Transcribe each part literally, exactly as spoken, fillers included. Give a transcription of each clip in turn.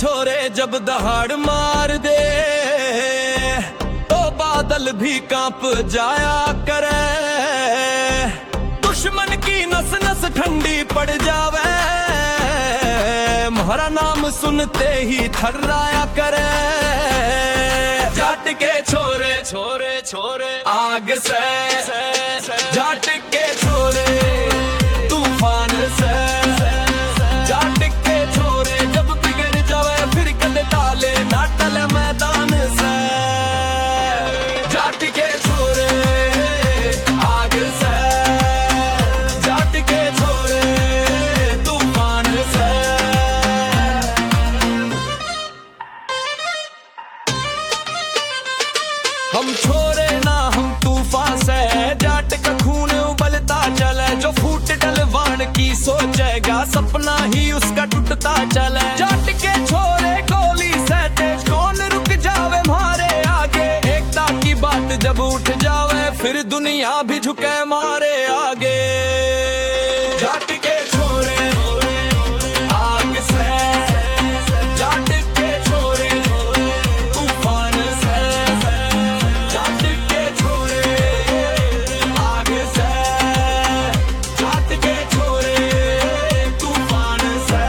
छोरे जब दहाड़ मार दे तो बादल भी कांप जाया करे, दुश्मन की नस नस ठंडी पड़ जावे, हमारा नाम सुनते ही थर्राया करे। जाट के छोरे छोरे छोरे आग से, जाट के छोरे तूफान से, जाट के छोरे जब बिगड़ जावे फिर कदे टाले ना टले मैदान से। जाट के छोरे आग से, जाट के छोरे तूफान से। हम छोरे ना हम तूफान से, जाट का खून उबलता चले, जो फूट डलवान की सोचेगा सपना ही उसका टूटता चले। जाट के छोरे गोली से तेज कौन रुक जावे मारे आगे, एकता की बात जब उठ जावे फिर दुनिया भी झुके मारे आगे। जाट के छोरे आग से, जाट के छोरे तूफान से, जाट के छोरे आग से, जाट के छोरे तूफान से।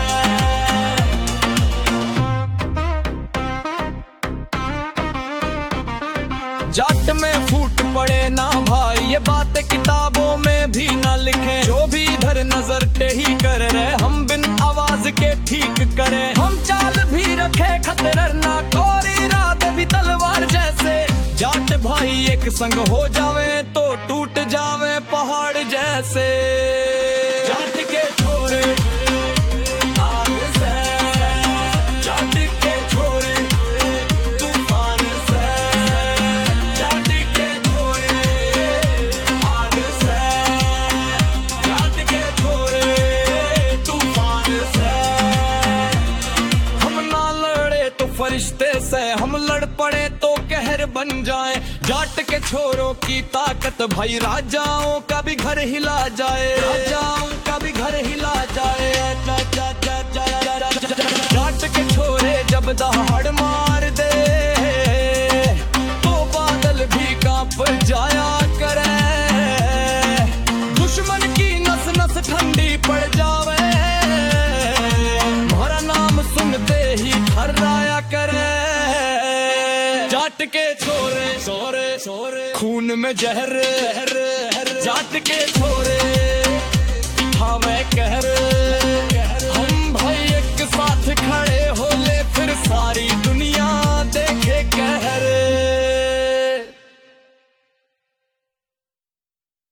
जाट में फूट पड़े ना भाई ये बातें किताबों में भी ना लिखे, जो भी इधर नजर टेढ़ी कर रहे हम बिन आवाज के ठीक करें। हम चाल भी रखे खतरर ना कोरी इरादे भी तलवार जैसे, जाट भाई एक संग हो जावे तो टूट जावे पहाड़ जैसे। जाट के छोरे आग से, जाट के छोरे तूफान से, जाट के छोरे आग से, जाट के छोरे तूफान से। हम ना लड़े तो फरिश्ते से, हम लड़ पड़े तो कहर बन जाए। जाट के छोरों की ताकत भाई राजाओं का भी घर हिला जाए, राजाओं का भी घर हिला जाए। जा, जा, जा, जा, जा, जा, जा, जा, जाट के छोरे जब दहाड़ मार दे तो बादल भी कांप जाया करे, दुश्मन की नस नस ठंडी पड़ जावे, हमारा नाम सुनते ही थर्राया करे। जाट के छोरे छोरे छोरे खून में जहर, जाट के छोरे हाँ मैं कहर।